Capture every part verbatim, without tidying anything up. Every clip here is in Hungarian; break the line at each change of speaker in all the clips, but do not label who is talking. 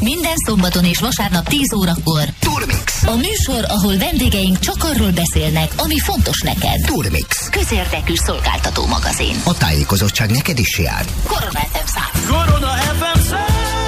Minden szombaton és vasárnap tíz órakor.
Turmix.
A műsor, ahol vendégeink csak arról beszélnek, ami fontos neked.
Turmix.
Közérdekű szolgáltató magazin.
A tájékozottság neked is jár.
Korona ef em száz.
Korona ef em száz.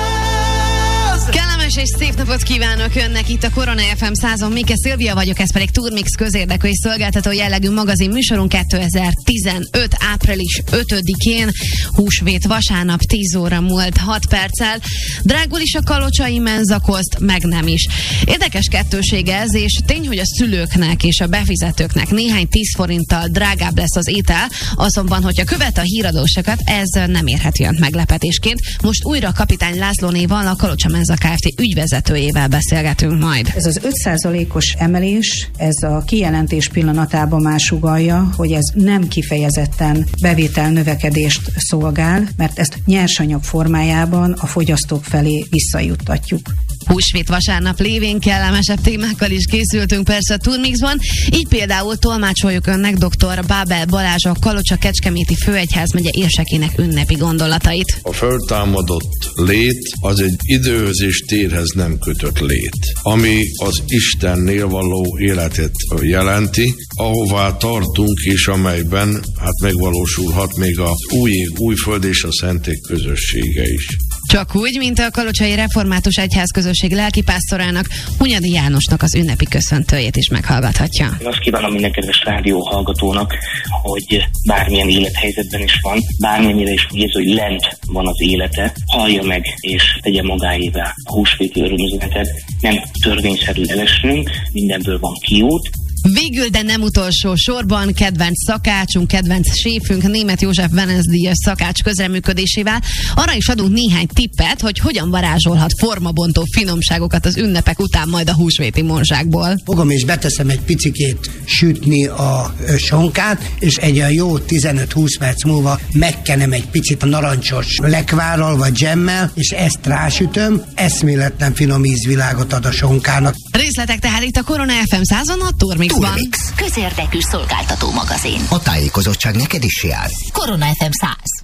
Kellemes és szép napot kívánok önnek itt a Korona ef em százon. Mike Szilvia vagyok, ez pedig Turmix közérdekű és szolgáltató jellegű magazin műsorunk kétezer-tizenöt április ötödikén, húsvét vasárnap, tíz óra múlt hat perccel. Drágul is a kalocsai menzakoszt, meg nem is. Érdekes kettőség ez, és tény, hogy a szülőknek és a befizetőknek néhány tíz forinttal drágább lesz az étel, azonban, hogyha követ a híradósokat, ez nem érheti önt meglepetésként. Most újra Kapitány Lászlónéval, a Kalocsa Menza Kft. Ügyvezetőjével beszélgetünk majd.
Ez az öt százalékos emelés, ez a kijelentés pillanatában már sugallja, hogy ez nem kifejezetten bevétel növekedést szolgál, mert ezt nyersanyag formájában a fogyasztók felé visszajuttatjuk.
Húsvét vasárnap lévén kellemesebb témákkal is készültünk persze a Turmixban, így például tolmácsoljuk önnek dr. Bábel Balázs, a Kalocsa-Kecskeméti Főegyházmegye érsekének ünnepi gondolatait.
A föltámadott lét az egy időhöz és térhez nem kötött lét, ami az Istennél való életet jelenti, ahová tartunk és amelyben hát megvalósulhat még a új ég, új föld és a szenték közössége is.
Csak úgy, mint a Kalocsai Református Egyház közösség lelkipásztorának, Hunyadi Jánosnak az ünnepi köszöntőjét is meghallgathatja.
Én azt kívánom minden kedves rádió hallgatónak, hogy bármilyen élethelyzetben is van, bármennyire is úgy érzi, hogy lent van az élete, hallja meg és tegye magáévá a húsvéti örömüzenetet. Nem törvényszerű elesnünk, mindenből van kiút.
Végül, de nem utolsó sorban kedvenc szakácsunk, kedvenc séfünk, Németh József Benez-díjas szakács közreműködésével arra is adunk néhány tippet, hogy hogyan varázsolhat formabontó finomságokat az ünnepek után majd a húsvéti morzsákból.
Fogom és beteszem egy picikét sütni a sonkát, és egy olyan jó tizenöt-húsz perc múlva megkenem egy picit a narancsos lekvárral vagy dzsemmel, és ezt rásütöm, eszméletlen finom ízvilágot ad a sonkának.
Részletek tehát itt a Korona ef em százon, a Turmixban.
Turmix.
Közérdekű szolgáltató magazin.
A tájékozottság neked is jár.
Korona ef em száz.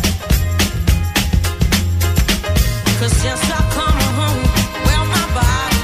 Since I come home, well, my body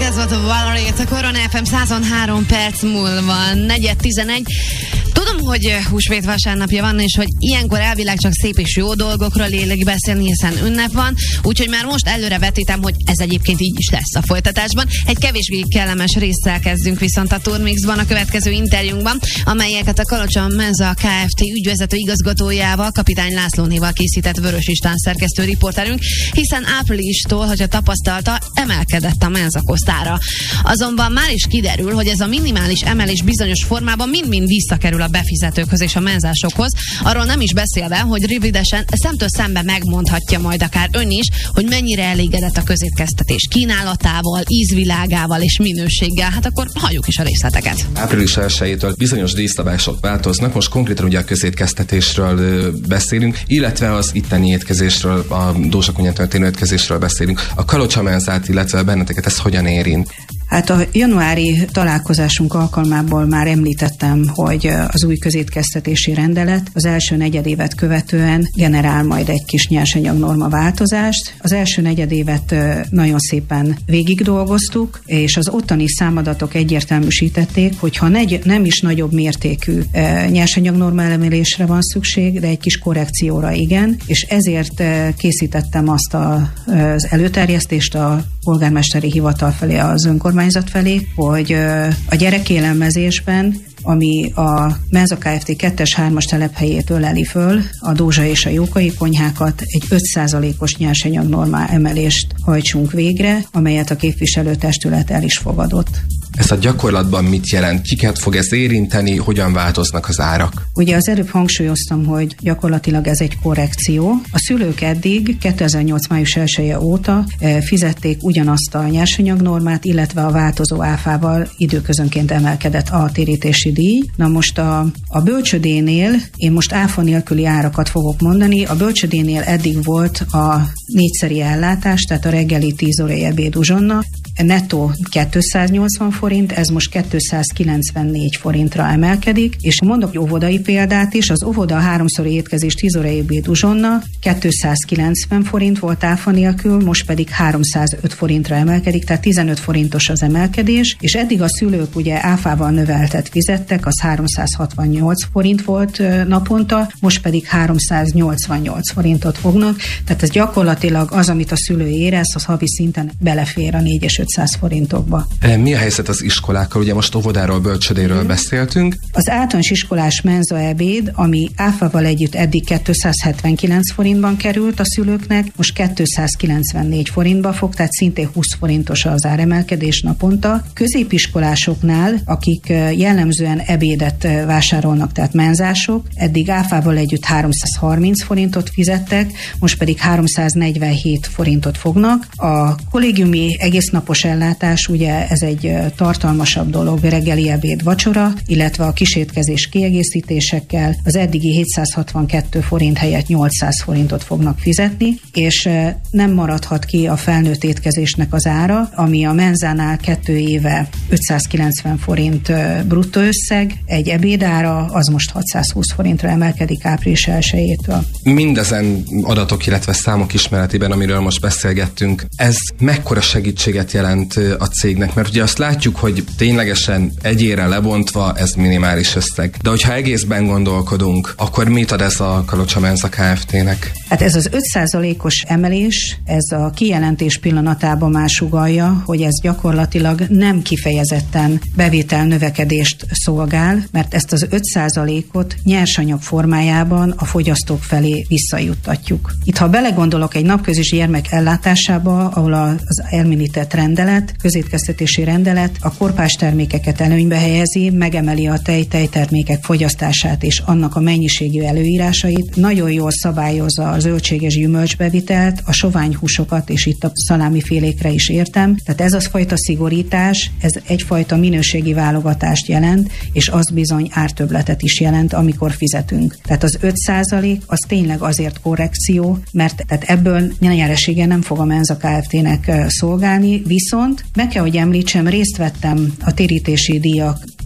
ez volt a Valerie, a Korona ef em százon három perc múlva, negyed tizenegy. Tudom, hogy húsvét vasárnapja van, és hogy ilyenkor elvileg csak szép és jó dolgokról élik beszélni, hiszen ünnep van, úgyhogy már most előre vetítem, hogy ez egyébként így is lesz a folytatásban. Egy kevésbé kellemes résszel kezdünk viszont a Turmixban a következő interjúnkban, amelyeket a Kalocsa Menza Kft. Ügyvezető igazgatójával, Kapitány Lászlónéval készített Vörös István szerkesztő riporterünk, hiszen áprilistól, hogyha tapasztalta, emelkedett a Menza kosztára. Azonban már is kiderül, hogy ez a minimális emelés bizonyos formában mind-mind visszakerül a befizetőkhöz és a menzásokhoz. Arról nem is beszélve, hogy rövidesen szemtől szembe megmondhatja majd akár ön is, hogy mennyire elégedett a közétkeztetés kínálatával, ízvilágával és minőséggel. Hát akkor halljuk is a részleteket.
április elsejétől bizonyos díjszabások változnak, most konkrétan ugye a közétkeztetésről beszélünk, illetve az itteni étkezésről, a Dózsakunyán történő étkezésről beszélünk. A Kalocsa Menzát, illetve benneteket ez hogyan érint?
Hát a januári találkozásunk alkalmából már említettem, hogy az új közétkeztetési rendelet az első negyedévet követően generál majd egy kis nyersanyagnorma változást. Az első negyedévet nagyon szépen végig dolgoztuk, és az ottani számadatok egyértelműsítették, hogy ha negy, nem is nagyobb mértékű nyersanyagnorma emelésre van szükség, de egy kis korrekcióra igen, és ezért készítettem azt a, az előterjesztést a polgármesteri hivatal felé, az önkormányzat felé, hogy a gyerekélelmezésben, ami a Menza Kft. kettes hármas telephelyét öleli föl, a Dózsa és a Jókai konyhákat, egy öt százalékos nyersanyagnorma emelést hajtsunk végre, amelyet a képviselőtestület el is fogadott.
Ez a gyakorlatban mit jelent? Kiket fog ez érinteni? Hogyan változnak az árak?
Ugye az előbb hangsúlyoztam, hogy gyakorlatilag ez egy korrekció. A szülők eddig kétezer-nyolc május elseje óta fizették ugyanazt a nyersanyagnormát, illetve a változó áfával időközönként emelkedett a térítési díj. Na most a, a bölcsödénél, én most áfa nélküli árakat fogok mondani, a bölcsödénél eddig volt a négyszeri ellátás, tehát a reggeli tíz órai ebéd uzsonna, nettó kétszáznyolcvan forint, ez most kétszázkilencvennégy forintra emelkedik, és mondok egy óvodai példát is, az óvoda háromszori étkezés tíz órai ebéd uzsonna kétszázkilencven forint volt áfa nélkül, most pedig háromszázöt forintra emelkedik, tehát tizenöt forintos az emelkedés, és eddig a szülők ugye áfával növeltet fizettek, az háromszázhatvannyolc forint volt naponta, most pedig háromszáznyolcvannyolc forintot fognak, tehát ez gyakorlatilag az, amit a szülő érez, az havi szinten belefér a négy és ötszáz forintokba.
Mi a helyzet az iskolákkal? Ugye most óvodáról, bölcsödéről hmm. beszéltünk.
Az általános iskolás menza ebéd, ami áfával együtt eddig kétszázhetvenkilenc forintban került a szülőknek, most kétszázkilencvennégy forintba fog, tehát szintén húsz forintos az áremelkedés naponta. Középiskolásoknál, akik jellemzően ebédet vásárolnak, tehát menzások, eddig áfával együtt háromszázharminc forintot fizettek, most pedig háromszáznegyvenhét forintot fognak. A kollégiumi egésznapos ellátás, ugye ez egy tartalmasabb dolog, reggeli, ebéd, vacsora, illetve a kisétkezés kiegészítésekkel az eddigi hétszázhatvankettő forint helyett nyolcszáz forintot fognak fizetni, és nem maradhat ki a felnőtt étkezésnek az ára, ami a menzánál kettő éve ötszázkilencven forint bruttó összeg, egy ebédára az most hatszázhúsz forintra emelkedik április elsejétől.
Mindezen adatok, illetve számok ismeretében, amiről most beszélgettünk, ez mekkora segítséget jelent a cégnek? Mert ugye azt látjuk, hogy ténylegesen egyére lebontva ez minimális összeg. De hogyha egészben gondolkodunk, akkor mit ad ez a Kalocsa Menza Kft.-nek?
Hát ez az öt százalékos emelés, ez a kijelentés pillanatában már sugallja, hogy ez gyakorlatilag nem kifejezetten bevétel növekedést szolgál, mert ezt az öt százalékot nyersanyag formájában a fogyasztók felé visszajuttatjuk. Itt, ha belegondolok egy napközis gyermek ellátásába, ahol az említett rendelet, közétkeztetési rendelet a korpás termékeket előnybe helyezi, megemeli a tej, tejtermékek fogyasztását és annak a mennyiségű előírásait, nagyon jól szabályozza a zöldség és gyümölcsbevitelt, a soványhúsokat, és itt a szalámifélékre is értem. Tehát ez az fajta szigorítás, ez egyfajta minőségi válogatást jelent, és az bizony ártöbbletet is jelent, amikor fizetünk. Tehát az öt százalék az tényleg azért korrekció, mert tehát ebből nyeresége nem fog a Menza Kft.-nek szolgálni, viszont meg kell, hogy említsem, részt vettem a térítési díjak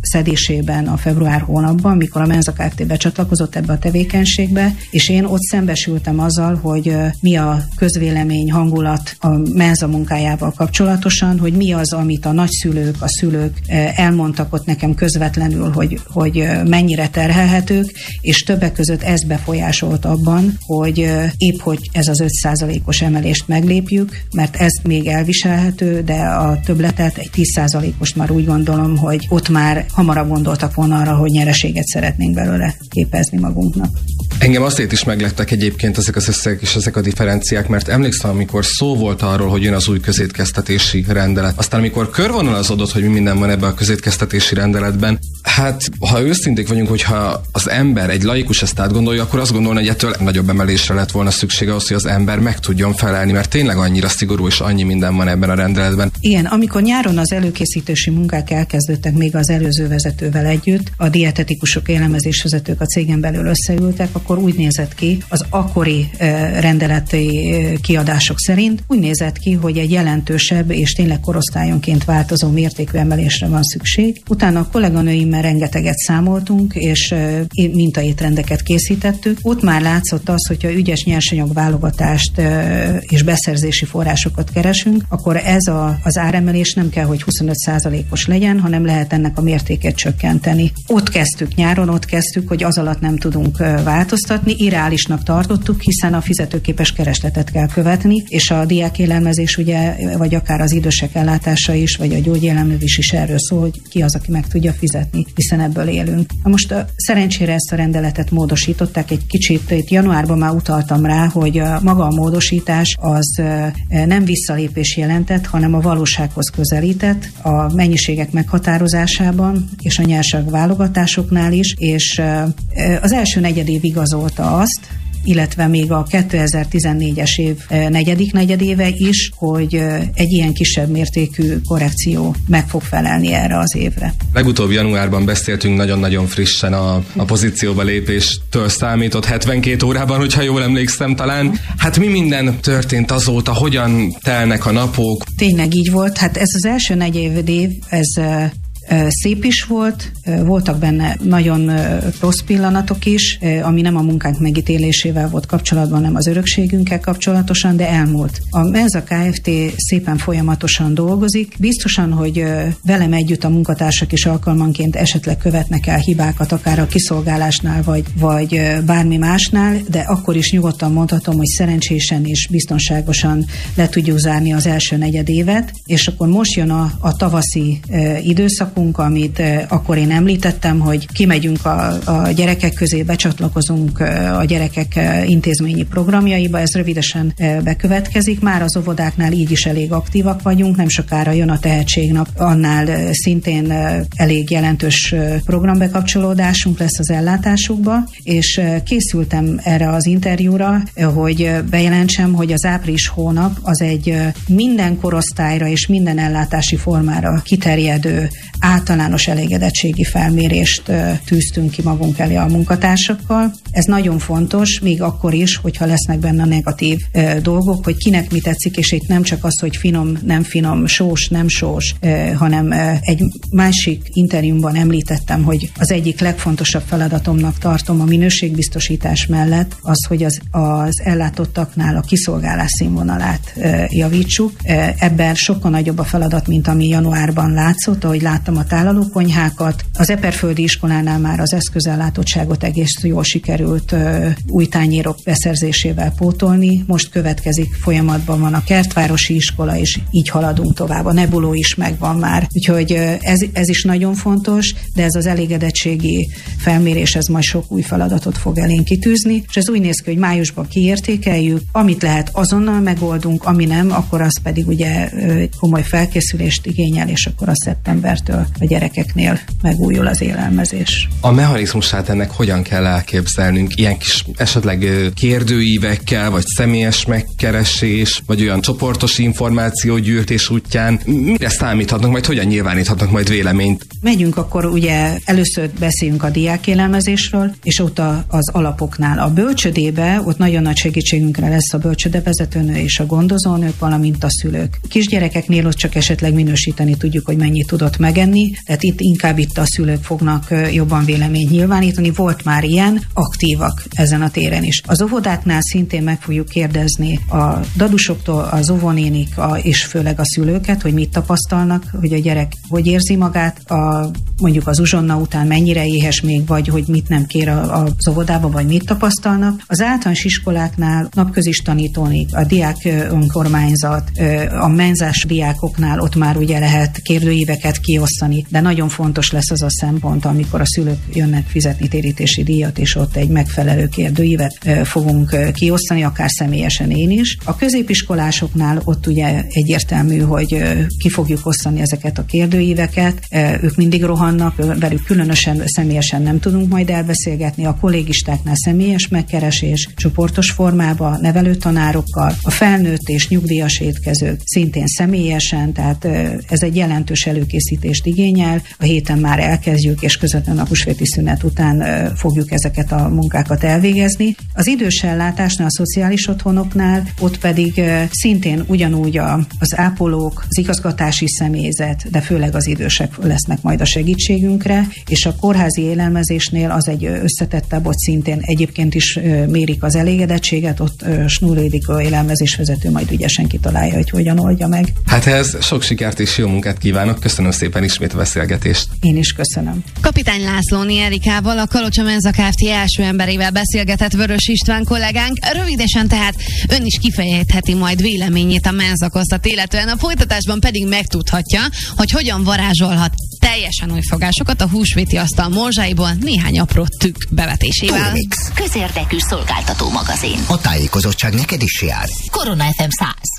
szedésében a február hónapban, mikor a Menza Kft. Becsatlakozott ebbe a tevékenységbe, és én ott szembesültem azzal, hogy mi a közvélemény hangulat a Menza munkájával kapcsolatosan, hogy mi az, amit a nagyszülők, a szülők elmondtak ott nekem közvetlenül, hogy, hogy mennyire terhelhetők, és többek között ez befolyásolt abban, hogy épp hogy ez az öt százalékos emelést meglépjük, mert ez még elviselhető, de a többletet egy tíz százalékos már úgy gondolom, hogy ott már hamarabb gondoltak volna arra, hogy nyereséget szeretnénk belőle képezni magunknak.
Engem azért is meglettek egyébként ezek az összegek és ezek a differenciák, mert emlékszem, amikor szó volt arról, hogy jön az új közétkeztetési rendelet. Aztán amikor körvonalazódott, hogy mi minden van ebben a közétkeztetési rendeletben, hát ha őszinték vagyunk, hogyha az ember, egy laikus ezt átgondolja, akkor azt gondolna, hogy ettől nagyobb emelésre lett volna szüksége ahhoz, hogy az ember meg tudjon felelni, mert tényleg annyira szigorú és annyi minden van ebben a rendeletben.
Igen, amikor nyáron az előkészítési munkák elkezdődtek még az előző vezetővel együtt, a dietetikusok, élelmezésvezetők a cégen belül összeültek, akkor úgy nézett ki, az akkori rendeleti kiadások szerint úgy nézett ki, hogy egy jelentősebb és tényleg korosztályonként változó mértékű emelésre van szükség. Utána a kolléganőimmel rengeteget számoltunk, és mintaétrendeket készítettük. Ott már látszott az, hogyha ügyes nyersanyag válogatást és beszerzési forrásokat keresünk, akkor ez a, az áremelés nem kell, hogy huszonöt százalékos legyen, hanem lehet ennek a mértéket csökkenteni. Ott kezdtük nyáron, ott kezdtük, hogy az alatt nem tudunk változtatni, irreálisnak tartottuk, hiszen a fizetőképes keresletet kell követni, és a diákélelmezés ugye, vagy akár az idősek ellátása is, vagy a gyógyélelmezés is erről szól, hogy ki az, aki meg tudja fizetni, hiszen ebből élünk. Na most szerencsére ezt a rendeletet módosították egy kicsit, itt januárban már utaltam rá, hogy a maga a módosítás az nem visszalépés jelentett, hanem a valósághoz közelített a mennyiségek meghatározásában és a nyersanyag válogatásoknál is, és az első negyedév igazolta azt, illetve még a kétezer-tizennégyes év negyedik negyedéve is, hogy egy ilyen kisebb mértékű korrekció meg fog felelni erre az évre.
Legutóbb januárban beszéltünk nagyon-nagyon frissen a, a pozícióba lépéstől számított hetvenkét órában, hogyha jól emlékszem talán. Hát mi minden történt azóta, hogyan telnek a napok?
Tényleg így volt, hát ez az első negyed év, ez szép is volt, voltak benne nagyon rossz pillanatok is, ami nem a munkánk megítélésével volt kapcsolatban, hanem az örökségünkkel kapcsolatosan, de elmúlt. A Menza Kft. Szépen folyamatosan dolgozik. Biztosan, hogy velem együtt a munkatársak is alkalmanként esetleg követnek el hibákat, akár a kiszolgálásnál, vagy, vagy bármi másnál, de akkor is nyugodtan mondhatom, hogy szerencsésen és biztonságosan le tudjuk zárni az első negyed évet, és akkor most jön a, a tavaszi időszak, amit akkor én említettem, hogy kimegyünk a, a gyerekek közé, becsatlakozunk a gyerekek intézményi programjaiba, ez rövidesen bekövetkezik. Már az óvodáknál így is elég aktívak vagyunk, nem sokára jön a tehetségnap, annál szintén elég jelentős programbekapcsolódásunk lesz az ellátásukba, és készültem erre az interjúra, hogy bejelentsem, hogy az április hónap az egy minden korosztályra és minden ellátási formára kiterjedő általános elégedettségi felmérést tűztünk ki magunk elé a munkatársakkal. Ez nagyon fontos, még akkor is, hogyha lesznek benne negatív dolgok, hogy kinek mi tetszik, és itt nem csak az, hogy finom, nem finom, sós, nem sós, hanem egy másik interjúmban említettem, hogy az egyik legfontosabb feladatomnak tartom a minőségbiztosítás mellett az, hogy az, az ellátottaknál a kiszolgálás színvonalát javítsuk. Ebben sokkal nagyobb a feladat, mint ami januárban látszott, ahogy láttam a tálalókonyhákat. Az Eperföldi iskolánál már az eszközellátottságot egész jól sikerült uh, új tányérok beszerzésével pótolni. Most következik, folyamatban van a Kertvárosi iskola, és így haladunk tovább. A Nebuló is megvan már. Úgyhogy uh, ez, ez is nagyon fontos, de ez az elégedettségi felmérés, ez majd sok új feladatot fog elénk kitűzni, és ez úgy néz ki, hogy májusban kiértékeljük, amit lehet azonnal megoldunk, ami nem, akkor az pedig ugye uh, komoly felkészülést igényel, és akkor a szeptembertől a gyerekeknél megújul az élelmezés.
A mechanizmusát ennek hogyan kell elképzelnünk? Ilyen kis esetleg kérdőívekkel, vagy személyes megkeresés, vagy olyan csoportos információgyűjtés útján? Mire számíthatnak, majd hogyan nyilváníthatnak majd véleményt?
Megyünk akkor ugye először beszélünk a diákélelmezésről, és ott a, az alapoknál. A bölcsödébe, ott nagyon nagy segítségünkre lesz a bölcsödevezetőnő és a gondozónők, valamint a szülők. Kisgyerekeknél ott csak esetleg minősíteni tudjuk, hogy mennyit tudott megenni, tenni, tehát itt inkább itt a szülők fognak jobban véleményt nyilvánítani. Volt már ilyen, aktívak ezen a téren is. Az óvodáknál szintén meg fogjuk kérdezni a dadusoktól, az óvonénik a, és főleg a szülőket, hogy mit tapasztalnak, hogy a gyerek hogy érzi magát, a, mondjuk az uzsonna után mennyire éhes még, vagy hogy mit nem kér a, az óvodába, vagy mit tapasztalnak. Az általános iskoláknál napközis tanítónik, a diák önkormányzat, a menzás diákoknál ott már ugye lehet kérdőíveket kiosztani, de nagyon fontos lesz az a szempont, amikor a szülők jönnek fizetni térítési díjat, és ott egy megfelelő kérdőívet fogunk kiosztani, akár személyesen én is. A középiskolásoknál ott ugye egyértelmű, hogy ki fogjuk osztani ezeket a kérdőíveket, ők mindig rohannak, velük különösen személyesen nem tudunk majd elbeszélgetni, a kollégistáknál személyes megkeresés, csoportos formában, nevelőtanárokkal, a felnőtt és nyugdíjas étkezők szintén személyesen, tehát ez egy jelentős előkészítést igényel. A héten már elkezdjük, és közvetlenül a húsvéti szünet után fogjuk ezeket a munkákat elvégezni. Az idős ellátásnál, a szociális otthonoknál, ott pedig szintén ugyanúgy a, az ápolók, az igazgatási személyzet, de főleg az idősek lesznek majd a segítségünkre, és a kórházi élelmezésnél az egy összetettebb, ott szintén egyébként is mérik az elégedettséget, ott Snúr Ildikó élelmezésvezető majd ügyesen kitalálja, hogy hogyan oldja meg.
Hát ehhez sok sikert és jó munkát kívánok, köszönöm szépen ismét a beszélgetést.
Én is köszönöm.
Kapitány Lászlóné Erikával, a Kalocsa Menza Kft. Első emberével beszélgetett Vörös István kollégánk. Rövidesen tehát ön is kifejtheti majd véleményét a menzakosztat illetően, a folytatásban pedig megtudhatja, hogy hogyan varázsolhat teljesen új fogásokat a húsvéti asztal morzsáiból néhány apró tükk bevetésével.
Turmix.
Közérdekű szolgáltató magazin.
A tájékozottság neked is jár.
Korona ef em száz.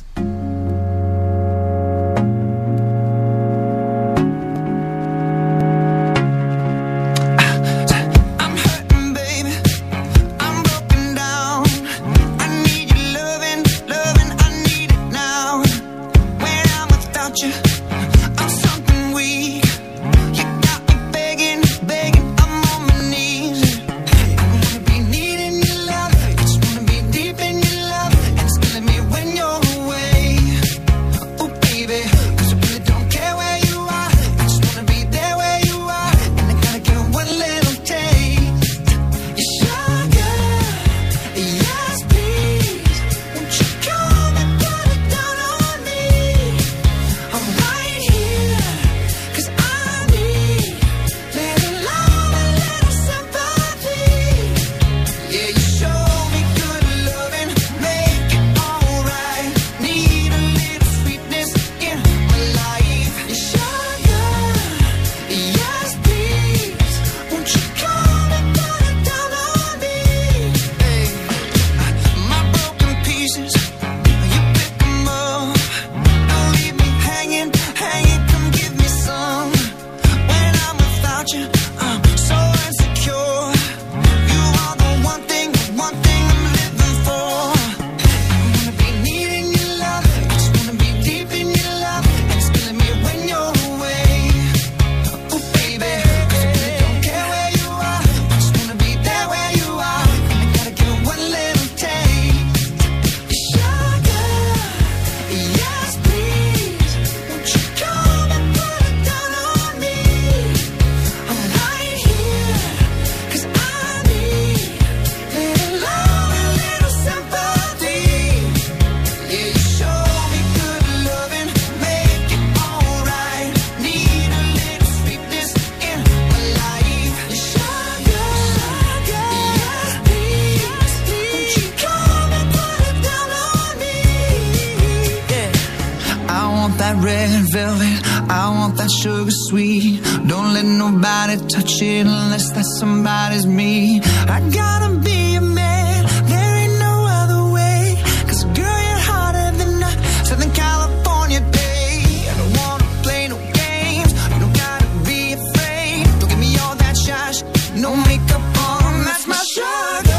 Sugar sweet, don't let nobody touch it unless that somebody's me. I gotta be a man, there ain't no other way. Cause girl, you're hotter than a Southern California day. I don't wanna play no games, you don't gotta be afraid. Don't give me all that shy shit, no makeup on, that's my sugar.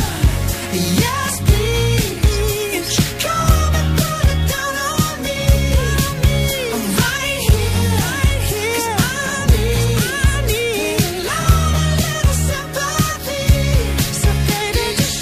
Yes, please, you come and put it down on me. I'm right here. Just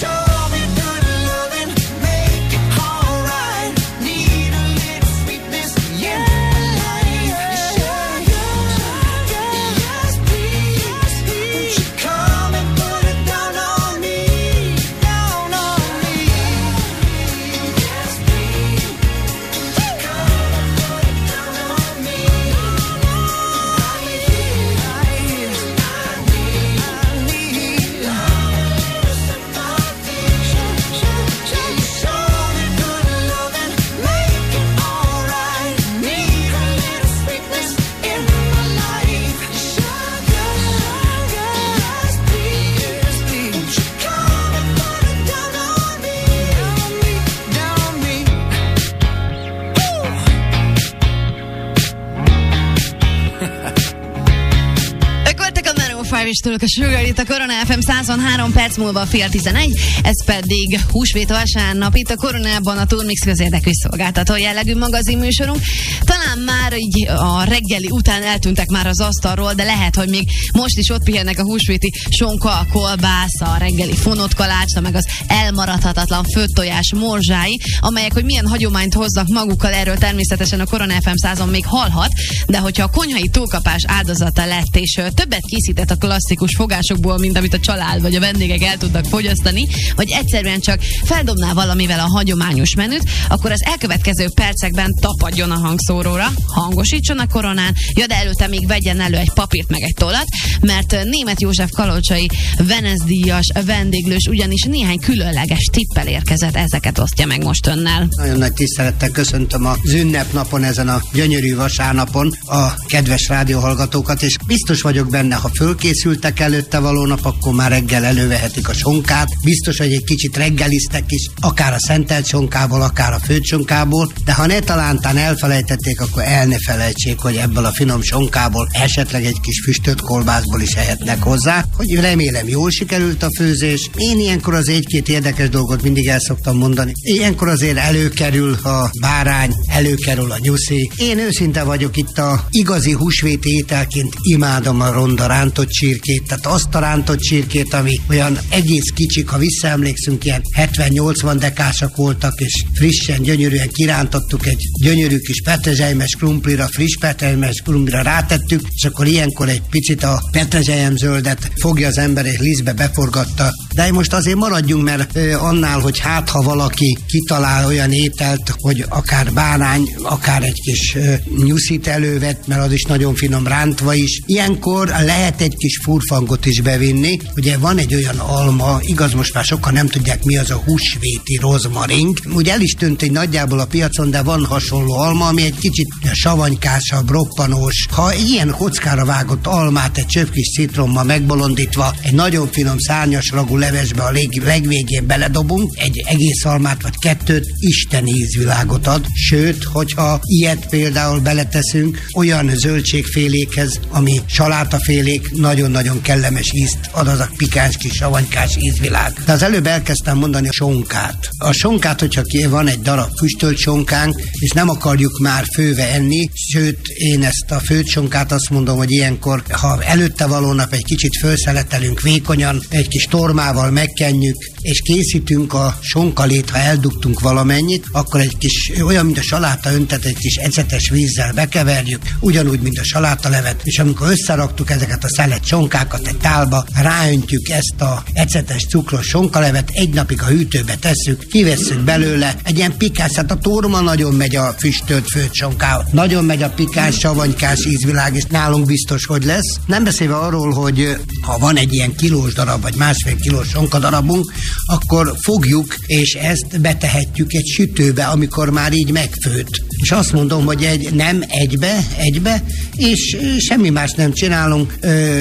Five és tőlük a Sugar, itt a Korona ef em százon három perc múlva fél tizenegy, ez pedig húsvét vasárnap, itt a Koronában a Turmix közérdekű szolgáltató jellegű magazinműsorunk. Talán már így a reggeli után eltűntek már az asztalról, de lehet, hogy még most is ott pihennek a húsvéti sonka, a kolbász, a reggeli fonott kalácsa, meg az elmaradhatatlan főtt tojás morzsái, amelyek, hogy milyen hagyományt hoznak magukkal, erről természetesen a Korona ef em százon még hallhat, de hogyha a konyhai túlkapás áldozata lett, és többet készített a klasszikus fogásokból, mint amit a család vagy a vendégek el tudnak fogyasztani, vagy egyszerűen csak feldobná valamivel a hagyományos menüt, akkor az elkövetkező percekben tapadjon a hangszóróra, hangosítson a Koronán, ja, de előtte még vegyen elő egy papírt meg egy tollat, mert Németh József kalocsai Venice-díjas vendéglős ugyanis néhány különleges tippel érkezett, ezeket osztja meg most önnel.
Nagyon nagy tisztelettel köszöntöm az ünnepnapon, ezen a gyönyörű vasárnapon a kedves rádióhallgatókat, és biztos vagyok benne, ha fölkészültek előtte való nap, akkor már reggel elővehetik a sonkát. Biztos, hogy egy kicsit reggeliztek is, akár a szentelt sonkából, akár a főtt sonkából, de ha ne talántán elfelejtették, akkor el ne felejtsék, hogy ebből a finom sonkából esetleg egy kis füstölt kolbászból is ehetnek hozzá, hogy remélem jól sikerült a főzés. Én ilyenkor az egy-két érdekes dolgot mindig el szoktam mondani. Ilyenkor azért előkerül a bárány, előkerül a nyuszi. Én őszinte vagyok, itt a igazi húsvéti ételként imádom a ronda rántott csirkét, tehát azt a rántott csirkét, ami olyan egész kicsik, ha visszaemlékszünk, ilyen hetven-nyolcvan dekásak voltak, és frissen, gyönyörűen kirántottuk, egy gyönyörű kis petrezselymes krumplira, friss petrezselymes krumplira rátettük, és akkor ilyenkor egy picit a petrezselyem zöldet fogja az ember és lisztbe beforgatta. De most azért maradjunk, mert ö, annál, hogy hát ha valaki kitalál olyan ételt, hogy akár bárány, akár egy kis ö, nyuszit elővet, mert az is nagyon finom rántva is. Ilyenkor lehet egy kis furfangot is bevinni. Ugye van egy olyan alma, igaz, most már sokan nem tudják, mi az a húsvéti rozmarink. Ugye el is tűnt egy nagyjából a piacon, de van hasonló alma, ami egy kicsit savanykásabb, roppanós. Ha ilyen kockára vágott almát egy csöpp kis citrommal megbolondítva, egy nagyon finom szárnyas ragú levesbe a leg, legvégén beledobunk, egy egész almát vagy kettőt, isteni ízvilágot ad. Sőt, hogyha ilyet például beleteszünk olyan zöldségfélékhez, ami salátafélék, nagyon-nagyon kellemes ízt ad, az a pikáns kis savanykás ízvilág. De az előbb elkezdtem mondani a sonkát. A sonkát, hogyha van egy darab füstölt sonkánk, és nem akarjuk már főve enni, sőt, én ezt a főtt sonkát azt mondom, hogy ilyenkor, ha előtte való nap egy kicsit felszeletelünk vékonyan, egy kis tormával megkenjük, és készítünk a sonkalét, ha eldugtunk valamennyit, akkor egy kis, olyan, mint a saláta öntet, egy kis ecetes vízzel bekeverjük, ugyanúgy, mint a salátalevet, és amikor összeraktuk ezeket a szelet sonkákat egy tálba, ráöntjük ezt a ecetes cukros sonkalevet, egy napig a hűtőbe tesszük, kivesszük belőle, egy ilyen pikáns, hát a torma nagyon megy a füstölt főtt sonkával, nagyon megy a pikáns, savanykás ízvilág, és nálunk biztos, hogy lesz. Nem beszélve arról, hogy ha van egy ilyen kilós darab, vagy másfél kilós sonkadarabunk, akkor fogjuk, és ezt betehetjük egy sütőbe, amikor már így megfőtt. És azt mondom, hogy egy, nem egybe, egybe, és semmi más nem csinálunk. Ö,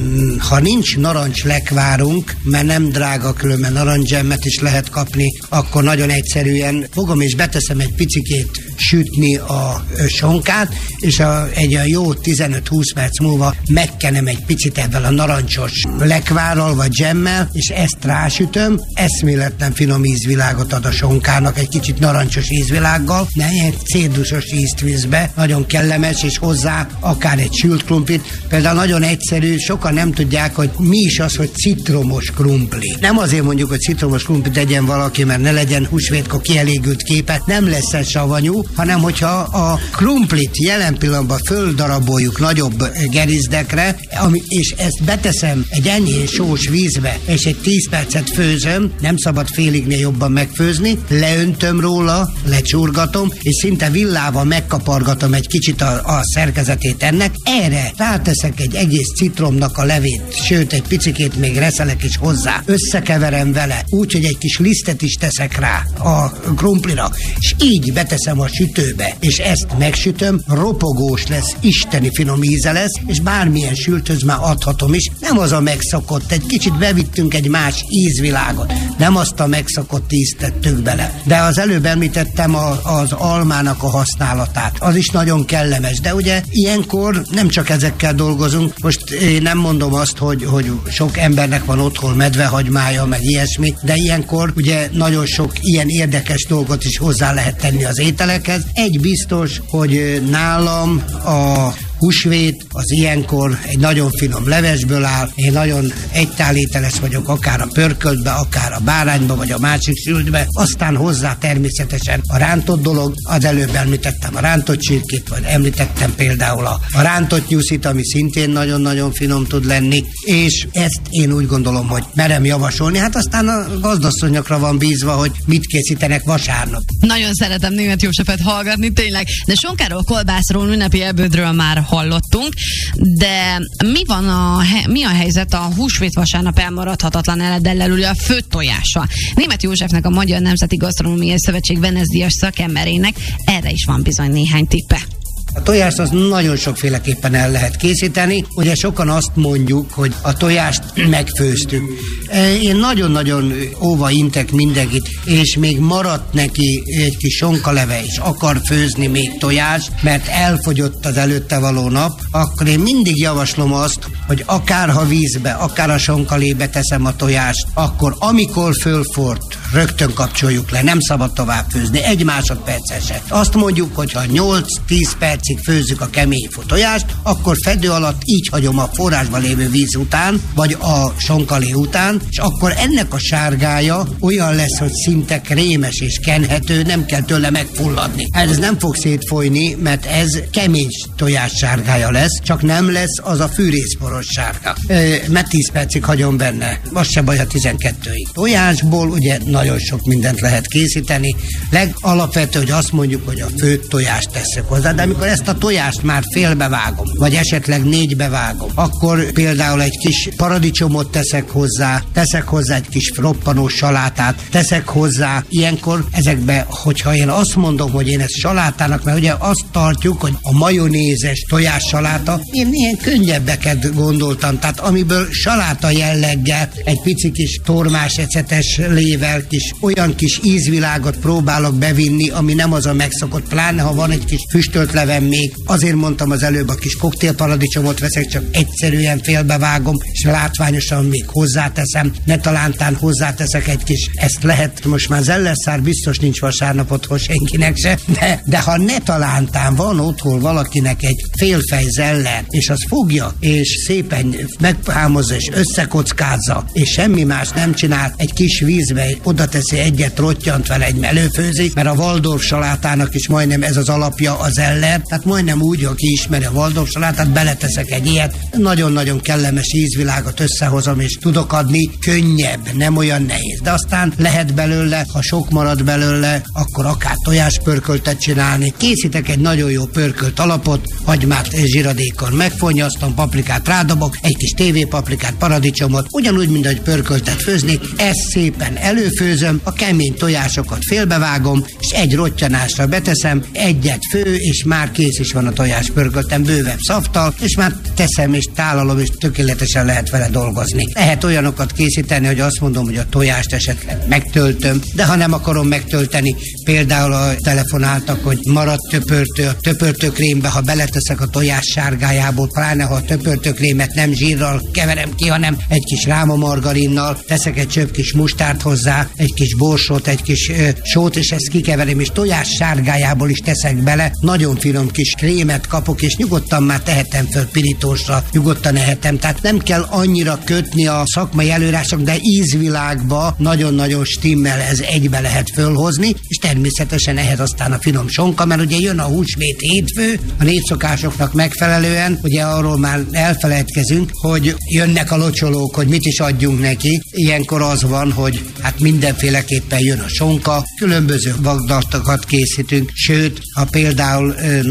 ha nincs narancslekvárunk, mert nem drága, különben narancsdzsemmet is lehet kapni, akkor nagyon egyszerűen fogom és beteszem egy picikét sütni a sonkát, és a, egy a jó tizenöt-húsz perc múlva megkenem egy picit ebben a narancsos lekvárral vagy dzsemmel, és ezt rásütöm, eszméletlen finom ízvilágot ad a sonkának, egy kicsit narancsos ízvilággal, ne ilyen cédrusos íztvízbe, nagyon kellemes, és hozzá akár egy sült krumplit. Például nagyon egyszerű, sokan nem tudják, hogy mi is az, hogy citromos krumpli. Nem azért mondjuk, hogy citromos krumplit tegyen valaki, mert ne legyen húsvétkor kielégült képet, nem lesz ez savanyú, hanem hogyha a krumplit jelen pillanatban földaraboljuk nagyobb gerizdekre, ami, és ezt beteszem egy enyhén sós vízbe, és egy tíz percet főzöm, nem szabad félignél jobban megfőzni, leöntöm róla, lecsurgatom, és szinte villával megkapargatom egy kicsit a, a szerkezetét ennek, erre ráteszek egy egész citromnak a levét, sőt egy picikét még reszelek is hozzá, összekeverem vele, úgy, hogy egy kis lisztet is teszek rá a krumplira, és így beteszem a sütőbe, és ezt megsütöm, ropogós lesz, isteni finom íze lesz, és bármilyen sülthöz már adhatom is, nem az a megszokott, egy kicsit bevittünk egy más ízvilágot, nem azt a megszokott ízt tettük bele. De az előbb említettem a, az almának a használatát. Az is nagyon kellemes, de ugye ilyenkor nem csak ezekkel dolgozunk. Most én nem mondom azt, hogy, hogy sok embernek van otthon medvehagymája, meg ilyesmi, de ilyenkor ugye nagyon sok ilyen érdekes dolgot is hozzá lehet tenni az ételekhez. Egy biztos, hogy nálam a húsvét az ilyenkor egy nagyon finom levesből áll. Én nagyon egytálételes vagyok, akár a pörköltbe, akár a bárányba, vagy a másik sültbe. Aztán hozzá természetesen a rántott dolog. Az előbb említettem a rántott csirkét, vagy említettem például a, a rántott nyuszit, ami szintén nagyon-nagyon finom tud lenni, és ezt én úgy gondolom, hogy merem javasolni. Hát aztán a gazdasszonyokra van bízva, hogy mit készítenek vasárnap.
Nagyon szeretem Németh Józsefet hallgatni, tényleg. De sonkáról, kolbászról, ünnepi ebédről már hallottunk, de mi van a, mi a helyzet a húsvét vasárnap elmaradhatatlan eledellel, ugye a főtt tojással? Németh Józsefnek, a Magyar Nemzeti Gasztronómiai Szövetség Vene-díjas szakemberének erre is van bizony néhány tippe.
A tojást az nagyon sokféleképpen el lehet készíteni. Ugye sokan azt mondjuk, hogy a tojást megfőztük. Én nagyon-nagyon óva intek mindenkit, és még maradt neki egy kis sonkaleve, és akar főzni még tojást, mert elfogyott az előtte való nap, akkor én mindig javaslom azt, hogy akár ha vízbe, akár a sonkalébe teszem a tojást, akkor amikor fölfort, rögtön kapcsoljuk le, nem szabad tovább főzni, egy másodperccel se. Azt mondjuk, hogy ha nyolc-tíz percig főzzük a kemény tojást, akkor fedő alatt így hagyom a forrásban lévő víz után, vagy a sonkalé után, és akkor ennek a sárgája olyan lesz, hogy szinte krémes és kenhető, nem kell tőle megfulladni. Hát ez nem fog szétfolyni, mert ez kemény tojás sárgája lesz, csak nem lesz az a fűrészporos sárga. E, mert tíz percig hagyom benne, az se baj, a tizenkettőig. Tojásból ugye nagyon sok mindent lehet készíteni. Legalapvető, hogy azt mondjuk, hogy a főtt tojást tesszük hozzá, de amikor ezt a tojást már félbevágom, vagy esetleg négybe vágom, akkor például egy kis paradicsomot teszek hozzá, teszek hozzá egy kis roppanós salátát, teszek hozzá ilyenkor ezekbe, hogyha én azt mondom, hogy én ezt salátának, mert ugye azt tartjuk, hogy a majonézes tojás saláta, én ilyen könnyebbeket gondoltam, tehát amiből saláta jelleggel, egy pici kis tormás ecetes lével, kis olyan kis ízvilágot próbálok bevinni, ami nem az a megszokott, pláne ha van egy kis füstölt levem még, azért mondtam az előbb, a kis koktélparadicsomot veszek, csak egyszerűen félbevágom, és látványosan még hozzáteszem, ne talántán hozzáteszek egy kis, ezt lehet, most már zelleszár biztos nincs vasárnap otthon senkinek se, de, de ha ne talántán van otthon valakinek egy félfej zeller, és az fogja, és szépen meghámozza, és összekockázza, és semmi más nem csinál, egy kis vízbe oda teszi egyet, rottyant vele, egy előfőzik, mert a Waldorf salátának is majdnem ez az alapja az zeller, tehát majdnem úgy, aki ismeri a Waldorf salátát, beleteszek egy ilyet, nagyon-nagyon kellemes ízvilágot összehozom, és tudok adni, könnyebb, nem olyan nehéz. De aztán lehet belőle, ha sok marad belőle, akkor akár tojáspörköltet csinálni. Készítek egy nagyon jó pörkölt alapot, hagymát zsiradékon megfonnyasztom, paprikát rádobok, egy kis tévépaprikát, paradicsomot, ugyanúgy, mint ahogy pörköltet főzni, ezt szépen előfőzöm, a kemény tojásokat félbevágom, és egy rottyanásra beteszem, egyet fő, és már kész is van a tojás pörköltem bővebb szaftal, és már teszem és tálalom, és tökéletesen lehet vele dolgozni. Lehet olyanokat készíteni, hogy azt mondom, hogy a tojást esetleg megtöltöm, de ha nem akarom megtölteni, például a telefonáltak, hogy maradt töpörtő, a töpörtőkrémbe, ha beleteszek a tojás sárgájából, pláne ha a töpörtőkrémet nem zsírral keverem ki, hanem egy kis rámamargarinnal, teszek egy csöpp kis mustárt hozzá, egy kis borsót, egy kis ö, sót, és ezt kikeverem, és tojás sárgájából is teszek bele, nagyon finom kis krémet kapok, és nyugodtan már tehetem föl pirítósra, nyugodtan ehetem, tehát nem kell annyira kötni a szakmai előírások, de ízvilágba nagyon-nagyon stimmel, ez egybe lehet fölhozni, és természetesen ehhez aztán a finom sonka, mert ugye jön a húsvét hétfő, a népszokásoknak megfelelően, ugye arról már elfelejtkezünk, hogy jönnek a locsolók, hogy mit is adjunk neki, ilyenkor az van, hogy hát mindenféleképpen jön a sonka, különböző vagdaltakat készítünk, sőt, ha például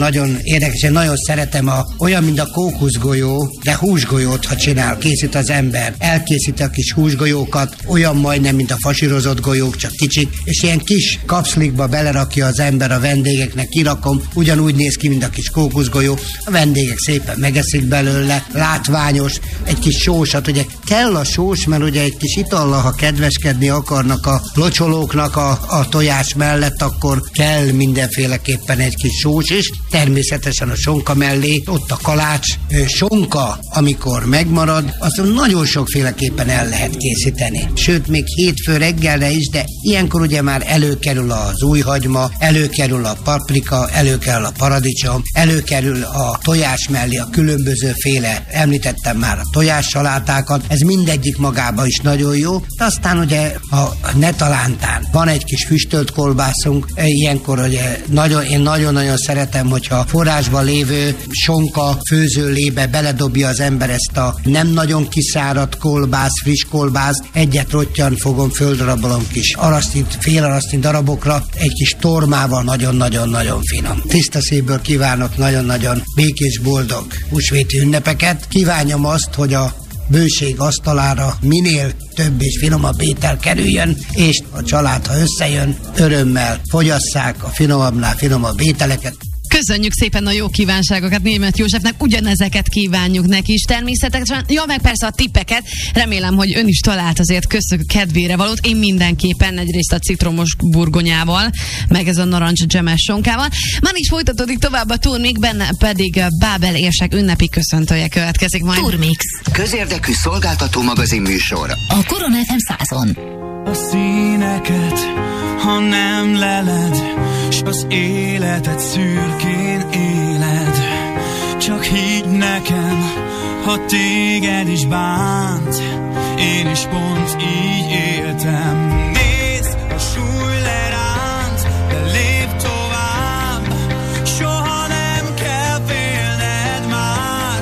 nagyon érdekes, én nagyon szeretem a, olyan, mint a kókuszgolyó, de húsgolyót, ha csinál, készít az ember. Elkészít a kis húsgolyókat, olyan majdnem, mint a fasírozott golyók, csak kicsik, és ilyen kis kapszlikba belerakja az ember a vendégeknek, kirakom, ugyanúgy néz ki, mint a kis kókuszgolyó. A vendégek szépen megeszik belőle, látványos, egy kis sósat, ugye kell a sós, mert ugye egy kis itallal, ha kedveskedni akarnak a locsolóknak a, a tojás mellett, akkor kell mindenféleképpen egy kis sós is. Természetesen a sonka mellé, ott a kalács. Sonka, amikor megmarad, azt nagyon sokféleképpen el lehet készíteni. Sőt, még hétfő reggelre is, de ilyenkor ugye már előkerül az újhagyma, előkerül a paprika, előkerül a paradicsom, előkerül a tojás mellé a különbözőféle, említettem már a tojássalátákat, ez mindegyik magába is nagyon jó. De aztán ugye a netalántán van egy kis füstölt kolbászunk, ilyenkor ugye nagyon, én nagyon-nagyon szeretem, hogyha forrásban lévő sonka főzőlébe beledobja az ember ezt a nem nagyon kiszáradt kolbász, friss kolbász, egyet rottyan fogom, földrabolom kis arasztint, fél arasztint darabokra, egy kis tormával nagyon-nagyon-nagyon finom. Tiszta szívből kívánok nagyon-nagyon békés, boldog húsvéti ünnepeket. Kívánjam azt, hogy a bőség asztalára minél több és finomabb étel kerüljön, és a család, ha összejön, örömmel fogyasszák a finomabbnál finomabb ételeket.
Köszönjük szépen a jó kívánságokat Németh Józsefnek, ugyanezeket kívánjuk neki is természetesen. Ja, meg persze a tippeket. Remélem, hogy ön is talált azért köszönjük kedvére valót. Én mindenképpen egyrészt a citromos burgonyával, meg ez a narancs dzsemes sonkával. Már is folytatódik tovább a Turmix, benne pedig Bábel érsek ünnepi köszöntője következik majd.
Turmix.
Közérdekű szolgáltató magazin műsor.
A Korona ef em százon.
A színeket, ha nem leled, s az életet szürkén éled, csak higgy nekem, ha téged is bánt, én is pont így éltem. Nézd, a súly leránt, de lépj tovább, soha nem kell félned már.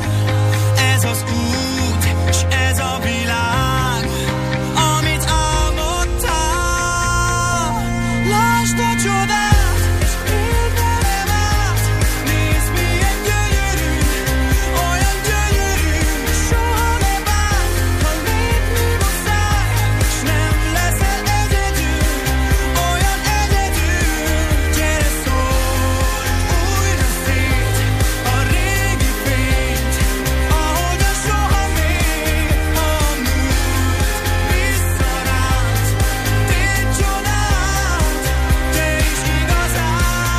Ez az út, s ez a világ, amit álmodtál. Lásd a csodát, és éld velem át. Nézd, milyen gyönyörű, olyan gyönyörű, soha ne bánt, ha lépni muszáj, és nem leszel egyedül, olyan egyedül. Gyere, szólj újra szét a régi fényt, ahogyan soha még a múlt visszaránt. Tégy csodát, te is igazán.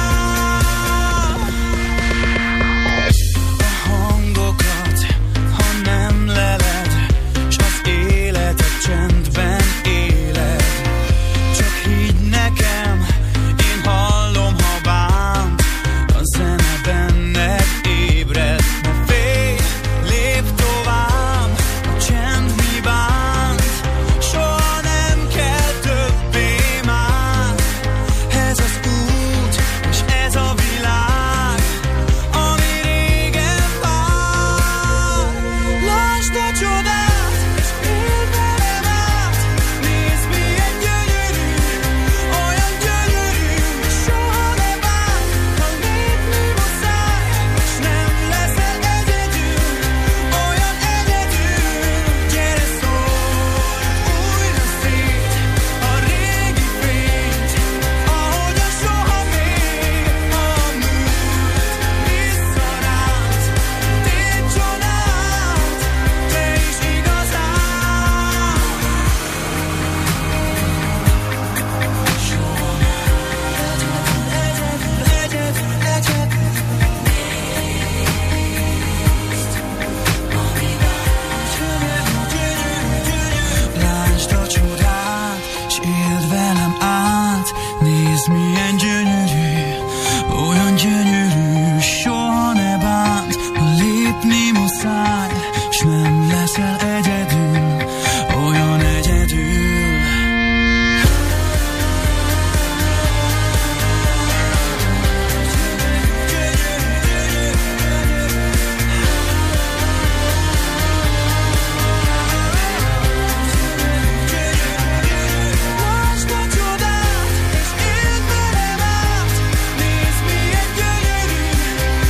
A hangokat, ha nem leled, s az életet csendben éled, csak higgy nekem, én hallom, ha bánt, a zene benned ébred. Ne félj, lépj tovább, a csend mi bánt, soha nem kell többé már. Ez az út, és ez a világ, ami régen vár. Lásd a csodát, és éld velem át. Nézd, milyen gyönyörű, olyan gyönyörű, soha ne bánt, ha lépni muszáj, és nem leszel egyedül, olyan egyedül. Gyere, szólj újra szét a régi fényt, ahogyan soha még a múlt visszaránt. Tégy csodát, te is igazán. Soha egyedül, egyedül, egyedül. Nézd, ami vált, gyönyörű, gyönyörű, gyönyörű. Lásd a csodát, s éld velem át. Nézd, milyen gyönyörű, olyan gyönyörű, soha ne bánt, ha lépni muszáj, s nem leszel egyedül, olyan egyedül. Lásd a csodát, és éld velem át. Nézd, milyen gyönyörű,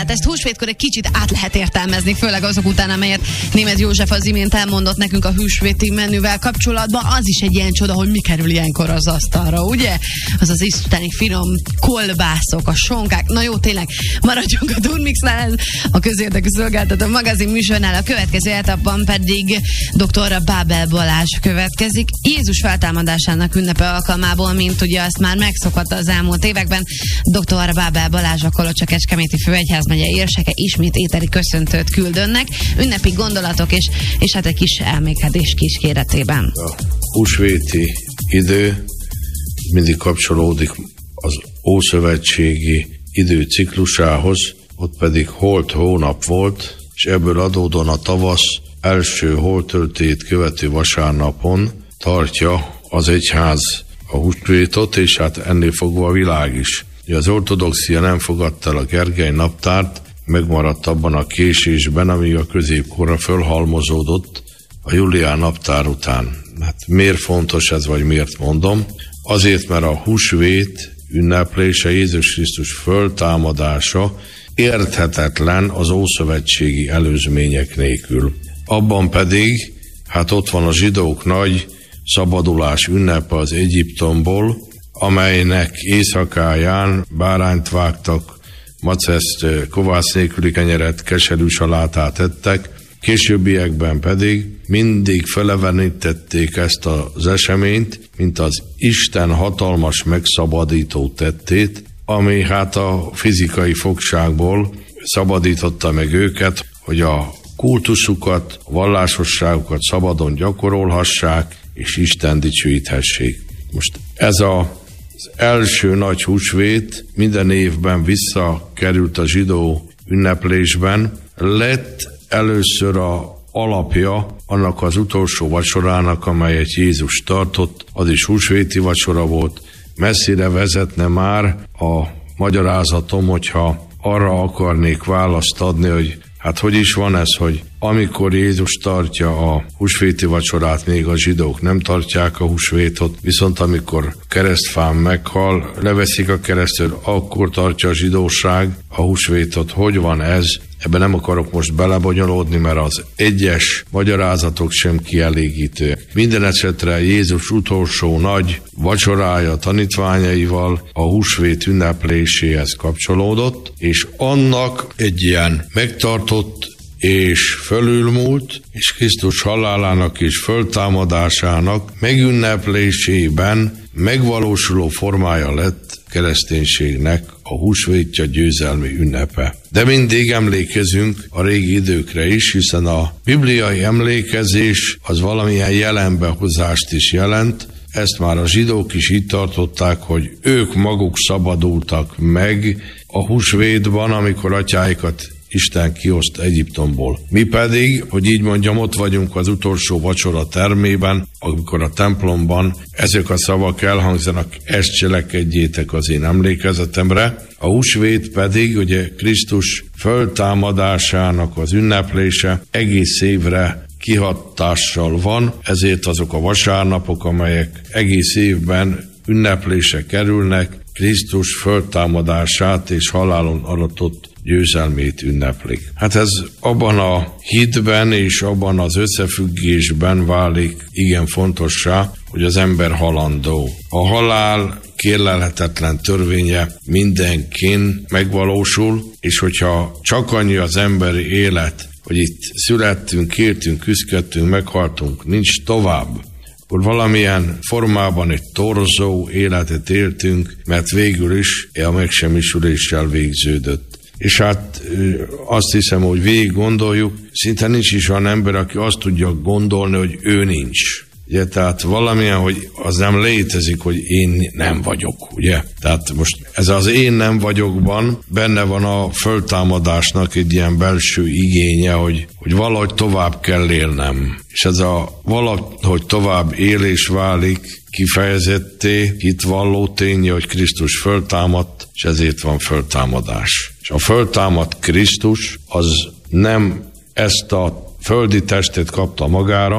hát ezt húsvétkor egy kicsit át lehet értelmezni, főleg azok után, amelyet Németh József az imént elmondott nekünk a húsvéti menüvel kapcsolatban. Az is egy ilyen csoda, hogy mi kerül ilyenkor az asztalra, ugye? Az az isteni finom kolbászok, a sonkák. Na jó, tényleg, maradjunk a Turmixnál, a közérdekű szolgáltató magazin műsornál. A következő etapban pedig dr. Bábel Balázs következik. Jézus feltámadásának ünnepe alkalmából, mint ugye azt már megszokott az elmúlt években, dr. Bábel Balázs, a Kolocsa-Kecskeméti Főegyházmegye érseke ismét éteri köszöntőt küld önnek, ünnepi gondolatok és, és hát egy kis elmékedés kíséretében.
A húsvéti idő mindig kapcsolódik az ószövetségi időciklusához, ott pedig holt hónap volt, és ebből adódóan a tavasz első holttöltét követő vasárnapon tartja az egyház a húsvétot, és hát ennél fogva a világ is. Az ortodoxia nem fogadta el a Gergely naptárt, megmaradt abban a késésben, ami a középkorra fölhalmozódott a Julián naptár után. Hát miért fontos ez, vagy miért mondom? Azért, mert a húsvét ünneplése, Jézus Krisztus föltámadása érthetetlen az ószövetségi előzmények nélkül. Abban pedig, hát ott van a zsidók nagy szabadulás ünnepe az Egyiptomból, amelynek éjszakáján bárányt vágtak, maceszt, kovász nélküli kenyeret, keserű salátát ettek, későbbiekben pedig mindig felevenítették ezt az eseményt, mint az Isten hatalmas megszabadító tettét, ami hát a fizikai fogságból szabadította meg őket, hogy a kultuszukat, a vallásosságukat szabadon gyakorolhassák, és Isten dicsőíthessék. Most ez a Az első nagy húsvét minden évben visszakerült a zsidó ünneplésben, lett először a alapja annak az utolsó vacsorának, amelyet Jézus tartott, az is húsvéti vacsora volt. Messzire vezetne már a magyarázatom, hogyha arra akarnék választ adni, hogy hát hogy is van ez, hogy amikor Jézus tartja a húsvéti vacsorát, még a zsidók nem tartják a húsvétot, viszont amikor keresztfán meghal, leveszik a keresztől, akkor tartja a zsidóság a húsvétot. Hogy van ez? Ebben nem akarok most belebonyolódni, mert az egyes magyarázatok sem kielégítőek. Minden esetre Jézus utolsó nagy vacsorája tanítványaival a húsvét ünnepléséhez kapcsolódott, és annak egy ilyen megtartott és fölülmúlt, és Krisztus halálának és föltámadásának megünneplésében megvalósuló formája lett kereszténységnek a húsvétja, győzelmi ünnepe. De mindig emlékezünk a régi időkre is, hiszen a bibliai emlékezés az valamilyen jelenbehozást is jelent. Ezt már a zsidók is így tartották, hogy ők maguk szabadultak meg a húsvétban, amikor atyáikat Isten kioszt Egyiptomból. Mi pedig, hogy így mondjam, ott vagyunk az utolsó vacsora termében, amikor a templomban ezek a szavak elhangzanak, ezt cselekedjétek az én emlékezetemre. A húsvét pedig, ugye Krisztus föltámadásának az ünneplése egész évre kihatással van, ezért azok a vasárnapok, amelyek egész évben ünneplése kerülnek, Krisztus föltámadását és halálon aratott győzelmét ünneplik. Hát ez abban a hitben és abban az összefüggésben válik igen fontossá, hogy az ember halandó. A halál kérlelhetetlen törvénye mindenkin megvalósul, és hogyha csak annyi az emberi élet, hogy itt születtünk, éltünk, küzdködtünk, meghaltunk, nincs tovább, akkor valamilyen formában egy torzó életet éltünk, mert végül is a megsemmisüléssel végződött. És hát azt hiszem, hogy végig gondoljuk, szinte nincs is olyan ember, aki azt tudja gondolni, hogy ő nincs. Ugye, tehát valamilyen, hogy az nem létezik, hogy én nem vagyok, ugye? Tehát most ez az én nem vagyokban benne van a föltámadásnak egy ilyen belső igénye, hogy, hogy valahogy tovább kell élnem. És ez a valahogy tovább élés válik kifejezetté, hitvalló ténye, hogy Krisztus föltámadt, és ezért van föltámadás. És a föltámadt Krisztus az nem ezt a földi testet kapta magára,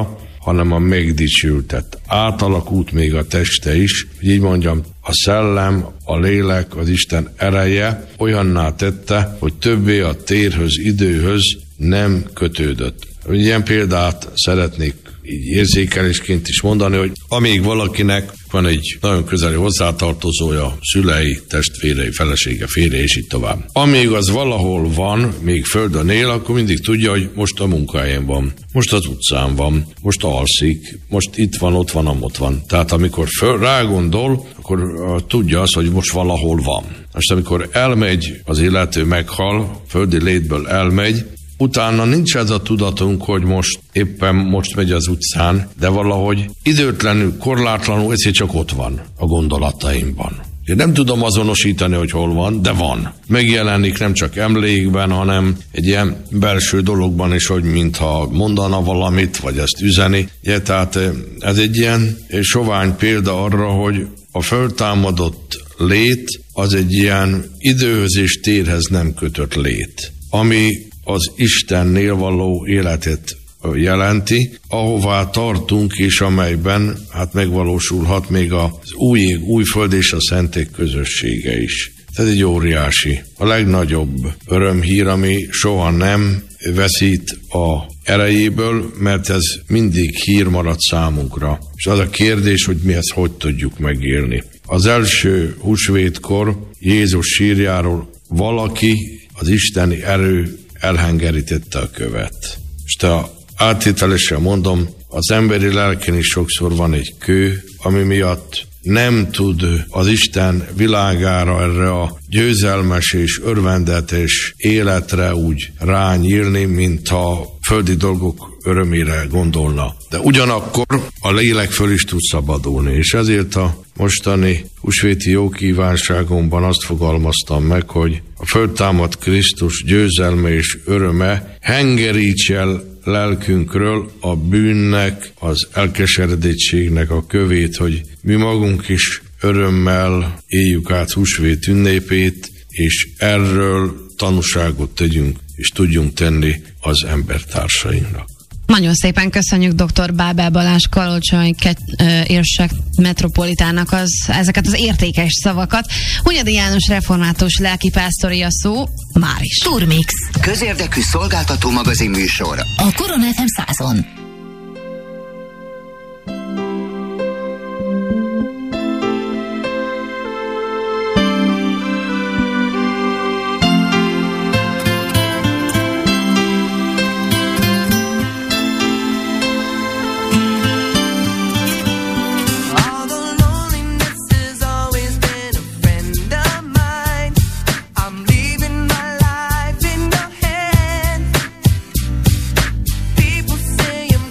hanem a megdicsültet. Átalakult még a teste is, hogy így mondjam, a szellem, a lélek, az Isten ereje olyanná tette, hogy többé a térhöz, időhöz nem kötődött. Ilyen példát szeretnék így érzékelésként is mondani, hogy amíg valakinek van egy nagyon közeli hozzátartozója, szülei, testvérei, felesége, férje, és így tovább. Amíg az valahol van, még földön él, akkor mindig tudja, hogy most a munkahelyen van, most az utcán van, most alszik, most itt van, ott van, amott van. Tehát amikor föl, rágondol, akkor uh, tudja azt, hogy most valahol van. Most amikor elmegy, az illető meghal, földi létből elmegy, utána nincs ez a tudatunk, hogy most éppen most megy az utcán, de valahogy időtlenül, korlátlanul egyszer csak ott van a gondolataimban. Én nem tudom azonosítani, hogy hol van, de van. Megjelenik nem csak emlékben, hanem egy ilyen belső dologban is, hogy mintha mondana valamit, vagy ezt üzeni. Ja, tehát ez egy ilyen sovány példa arra, hogy a föltámadott lét az egy ilyen időhöz és térhez nem kötött lét, ami az Istennél való életet jelenti, ahová tartunk, és amelyben hát megvalósulhat még az új ég, új föld és a szentek közössége is. Ez egy óriási, a legnagyobb örömhír, ami soha nem veszít a erejéből, mert ez mindig hír marad számunkra. És az a kérdés, hogy mi ezt hogy tudjuk megélni. Az első húsvétkor Jézus sírjáról valaki, az isteni erő elhengerítette a követ. És te áttételesen mondom, az emberi lelken is sokszor van egy kő, ami miatt nem tud az Isten világára, erre a győzelmes és örvendetes életre úgy rányírni, mint ha földi dolgok örömére gondolna. De ugyanakkor a lélek föl is tud szabadulni, és ezért a mostani húsvéti jókívánságomban azt fogalmaztam meg, hogy a föltámadt Krisztus győzelme és öröme hengeríts el lelkünkről a bűnnek, az elkeseredettségnek a kövét, hogy mi magunk is örömmel éljük át húsvét ünnepét, és erről tanúságot tegyünk, és tudjunk tenni az embertársainknak.
Nagyon szépen köszönjük dr. Bábel Balázs Kalocsai érsek metropolitának az, ezeket az értékes szavakat. Hunyadi János református lelkipásztori a szó már is.
Turmix.
Közérdekű szolgáltató magazin műsor.
A Korona ef em százon.
People say I'm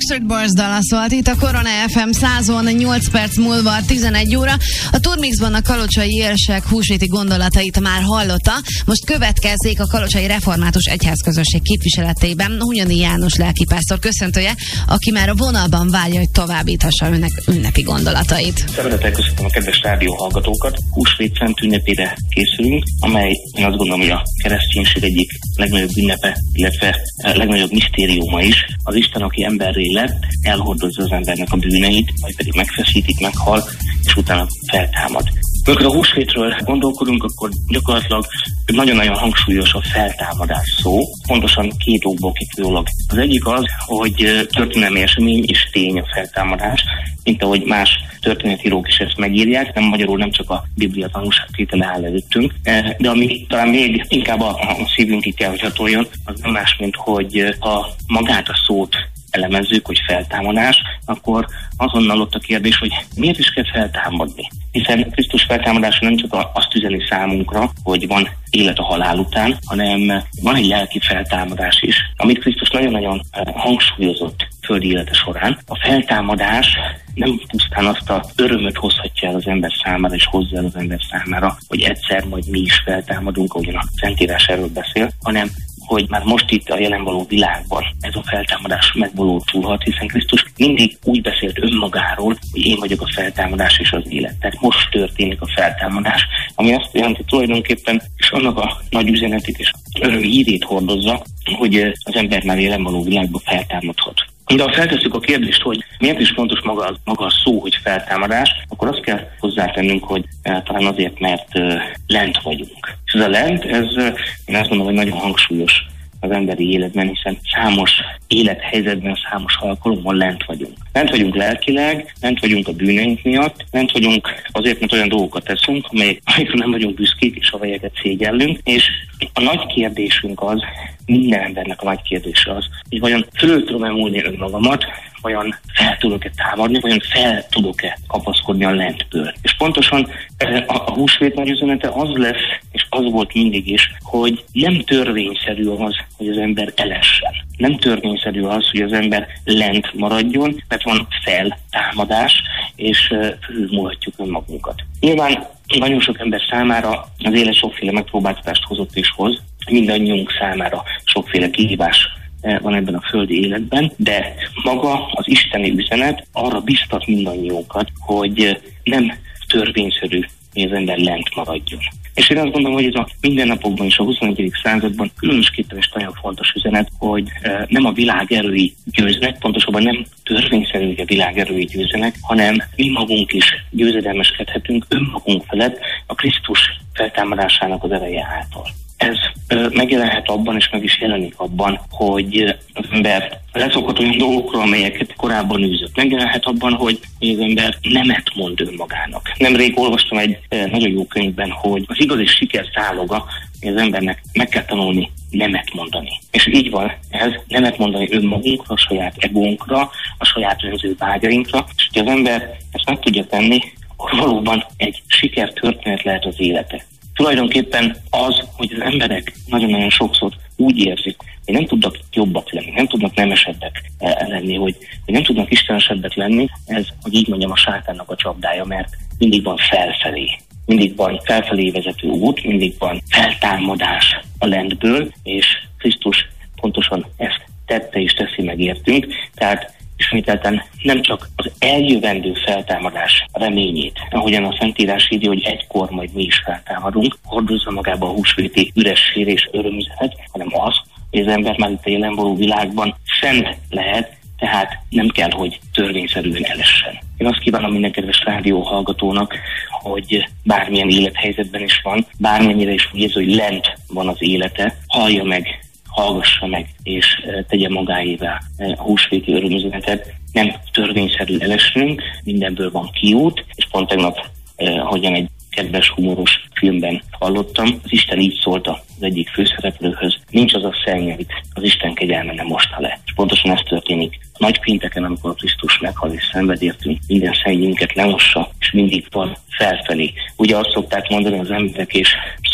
Wizard Boys dala szólt itt a Korona ef em százon, nyolc perc múlva tizenegy óra. A Turmixban a kalocsai érsek húsvéti gondolatait már hallotta. Most következzék a Kalocsai Református Egyházközösség képviseletében Hunyadi János lelkipásztor köszöntője, aki már a vonalban várja, hogy továbbíthassa önnek ünnepi gondolatait.
Szeretettel köszöntöm a kedves rádióhallgatókat. Húsvét szent ünnepére készülünk, amely én azt gondolom, hogy a kereszténység egyik legnagyobb ünnepe, illetve legnagyobb misztériuma is. Az Isten, aki emberré lett, elhordozza az embernek a bűneit, majd pedig megfeszítik, meghal, és utána feltámad. Amikor a húsvétről gondolkodunk, akkor gyakorlatilag nagyon-nagyon hangsúlyos a feltámadás szó. Pontosan két okból kifolyólag. Az egyik az, hogy történelmi esemény és tény a feltámadás, mint ahogy más történetírók is ezt megírják, nem magyarul nem csak a Biblia tanúságtétele áll előttünk, de ami talán még inkább a, a szívünkig kell, hogy hatoljon, az nem más, mint hogy ha magát a szót elemezzük, hogy feltámadás, akkor azonnal ott a kérdés, hogy miért is kell feltámadni? Hiszen Krisztus feltámadása nem csak azt üzeni számunkra, hogy van élet a halál után, hanem van egy lelki feltámadás is, amit Krisztus nagyon-nagyon hangsúlyozott földi élete során. A feltámadás nem pusztán azt a örömöt hozhatja el az ember számára, és hozza el az ember számára, hogy egyszer majd mi is feltámadunk, ahogyan a Szentírás erről beszél, hanem hogy már most itt a jelen való világban ez a feltámadás megvalósulhat, hiszen Krisztus mindig úgy beszélt önmagáról, hogy én vagyok a feltámadás és az élet. Tehát most történik a feltámadás, ami azt jelenti tulajdonképpen, és annak a nagy üzenetét és öröm hírét hordozza, hogy az ember már jelen való világban feltámadhat. De ha feltesszük a kérdést, hogy miért is fontos maga, maga a szó, hogy feltámadás, akkor azt kell hozzátennünk, hogy eh, talán azért, mert eh, lent vagyunk. És ez a lent, ez eh, én azt mondom, hogy nagyon hangsúlyos az emberi életben, hiszen számos élethelyzetben, számos alkalommal lent vagyunk. Lent vagyunk lelkileg, lent vagyunk a bűneink miatt, lent vagyunk azért, mert olyan dolgokat teszünk, amelyekről nem vagyunk büszkék, és amelyeket szégyellünk, és a nagy kérdésünk az, minden embernek a nagy kérdése az, hogy vajon fölül tudom emúlni önmagamat, vajon fel tudok-e támadni, vajon fel tudok-e kapaszkodni a lentből. És pontosan a, a húsvét nagy üzenete az lesz, és az volt mindig is, hogy nem törvényszerű az, hogy az ember elessen. Nem törvényszerű az, hogy az ember lent maradjon, mert van feltámadás, és fölülmúlhatjuk önmagunkat. Nyilván nagyon sok ember számára az élet sokféle megpróbáltatást hozott és hoz, mindannyiunk számára sokféle kihívás van ebben a földi életben, de maga az isteni üzenet arra biztat mindannyiunkat, hogy nem törvényszerű, hogy az ember lent maradjon. És én azt gondolom, hogy ez a mindennapokban és a huszonegyedik században különösképpen is nagyon fontos üzenet, hogy nem a világ erői győznek, pontosabban nem törvényszerű, hogy a világ erői győznek, hanem mi magunk is győzedelmeskedhetünk önmagunk felett a Krisztus feltámadásának az ereje által. Ez ö, megjelenhet abban, és meg is jelenik abban, hogy az ember leszokott olyan dolgokról, amelyeket korábban űzött. Megjelenhet abban, hogy az ember nemet mond önmagának. Nemrég olvastam egy e, nagyon jó könyvben, hogy az igazi siker záloga, hogy az embernek meg kell tanulni nemet mondani. És így van ez, nemet mondani önmagunkra, a saját egónkra, a saját önző vágyainkra, és hogy az ember ezt meg tudja tenni, akkor valóban egy sikertörténet lehet az élete. Tulajdonképpen az, hogy az emberek nagyon-nagyon sokszor úgy érzik, hogy nem tudnak jobbak lenni, nem tudnak nemesebbek lenni, hogy, hogy nem tudnak istenesebbek lenni, ez, hogy így mondjam, a sátánnak a csapdája, mert mindig van felfelé. Mindig van felfelé vezető út, mindig van feltámadás a lentből, és Krisztus pontosan ezt tette és teszi meg értünk, tehát ismételten nem csak az eljövendő feltámadás reményét, ahogyan a Szentírás írja, hogy egykor majd mi is feltámadunk, hordozza magába a húsvéti üresség és örömüzenet, hanem az, hogy az ember már itt a jelen való világban szent lehet, tehát nem kell, hogy törvényszerűen elessen. Én azt kívánom minden kedves rádió hallgatónak, hogy bármilyen élethelyzetben is van, bármennyire is úgy érzi, hogy lent van az élete, hallja meg, hallgassa meg, és tegye magáévá a húsvéti örömüzenetet. Nem törvényszerű elesnünk, mindenből van kiút, és pont tegnap, ahogyan egy kedves, humoros filmben hallottam, az Isten így szólt az egyik főszereplőhöz, nincs az a szenny, amit az Isten kegyelme nem mosta le. És pontosan ez történik a nagy pénteken, amikor a Krisztus meghal és szenved értünk, minden szennyünket lemossa, és mindig van felfelé. Ugye azt szokták mondani az emberek, és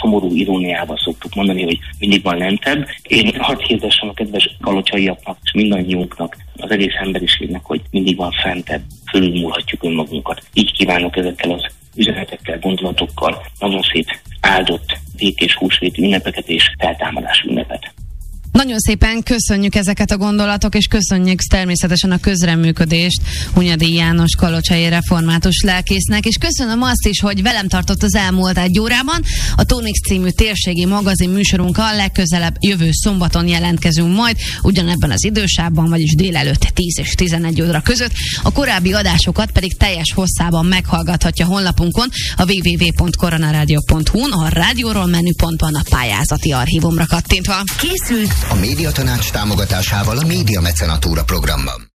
szomorú iróniával szoktuk mondani, hogy mindig van lentebb. Én hadd hirdessem a kedves kalocsaiaknak és mindannyiunknak, az egész emberiségnek, hogy mindig van fentebb, fölülmúlhatjuk önmagunkat. Így kívánok ezekkel az üzenetekkel, gondolatokkal nagyon szép áldott békés húsvéti ünnepeket és feltámadás ünnepet.
Nagyon szépen köszönjük ezeket a gondolatok, és köszönjük természetesen a közreműködést Hunyadi János kalocsai református lelkésznek, és köszönöm azt is, hogy velem tartott az elmúlt egy órában. A Tonix című térségi magazin műsorunkkal legközelebb jövő szombaton jelentkezünk majd, ugyanebben az idősávban, vagyis délelőtt tíz és tizenegy óra között. A korábbi adásokat pedig teljes hosszában meghallgathatja honlapunkon, a double-u double-u double-u pont koronaradio pont hu-n, a rádióról menüpontban a pályázati archívumra kattintva.
Készült
A Médiatanács támogatásával a Média Mecenatúra programban.